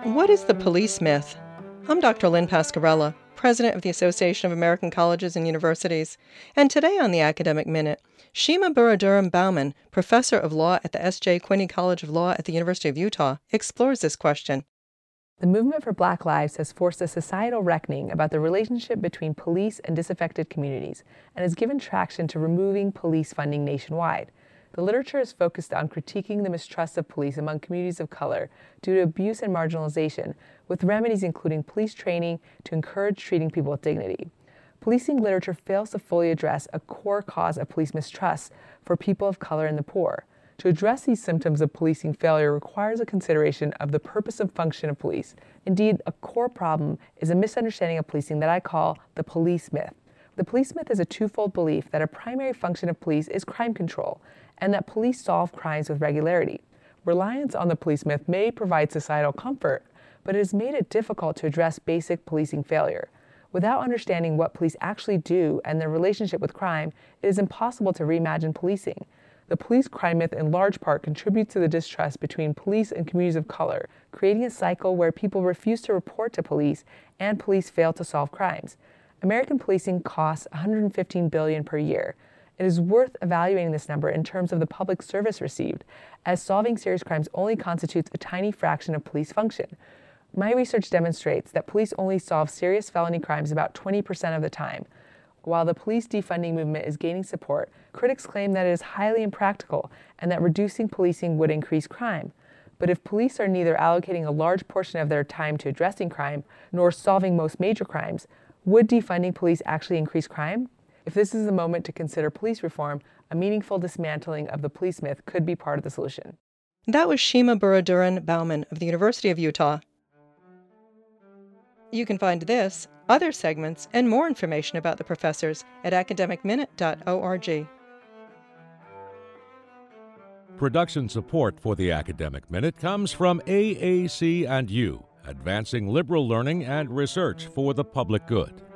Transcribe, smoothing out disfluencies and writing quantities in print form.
What is the police myth? I'm Dr. Lynn Pascarella, President of the Association of American Colleges and Universities, and today on the Academic Minute, Shima Burraduram Bauman, Professor of Law at the S.J. Quinney College of Law at the University of Utah, explores this question. The movement for Black Lives has forced a societal reckoning about the relationship between police and disaffected communities and has given traction to removing police funding nationwide. The literature is focused on critiquing the mistrust of police among communities of color due to abuse and marginalization, with remedies including police training to encourage treating people with dignity. Policing literature fails to fully address a core cause of police mistrust for people of color and the poor. To address these symptoms of policing failure requires a consideration of the purpose and function of police. Indeed, a core problem is a misunderstanding of policing that I call the police myth. The police myth is a twofold belief that a primary function of police is crime control, and that police solve crimes with regularity. Reliance on the police myth may provide societal comfort, but it has made it difficult to address basic policing failure. Without understanding what police actually do and their relationship with crime, it is impossible to reimagine policing. The police crime myth in large part contributes to the distrust between police and communities of color, creating a cycle where people refuse to report to police and police fail to solve crimes. American policing costs $115 billion per year. It is worth evaluating this number in terms of the public service received, as solving serious crimes only constitutes a tiny fraction of police function. My research demonstrates that police only solve serious felony crimes about 20% of the time. While the police defunding movement is gaining support, critics claim that it is highly impractical and that reducing policing would increase crime. But if police are neither allocating a large portion of their time to addressing crime nor solving most major crimes, would defunding police actually increase crime? If this is the moment to consider police reform, a meaningful dismantling of the police myth could be part of the solution. That was Shima Burraduram Bauman of the University of Utah. You can find this, other segments, and more information about the professors at academicminute.org. Production support for the Academic Minute comes from AAC&U, advancing liberal learning and research for the public good.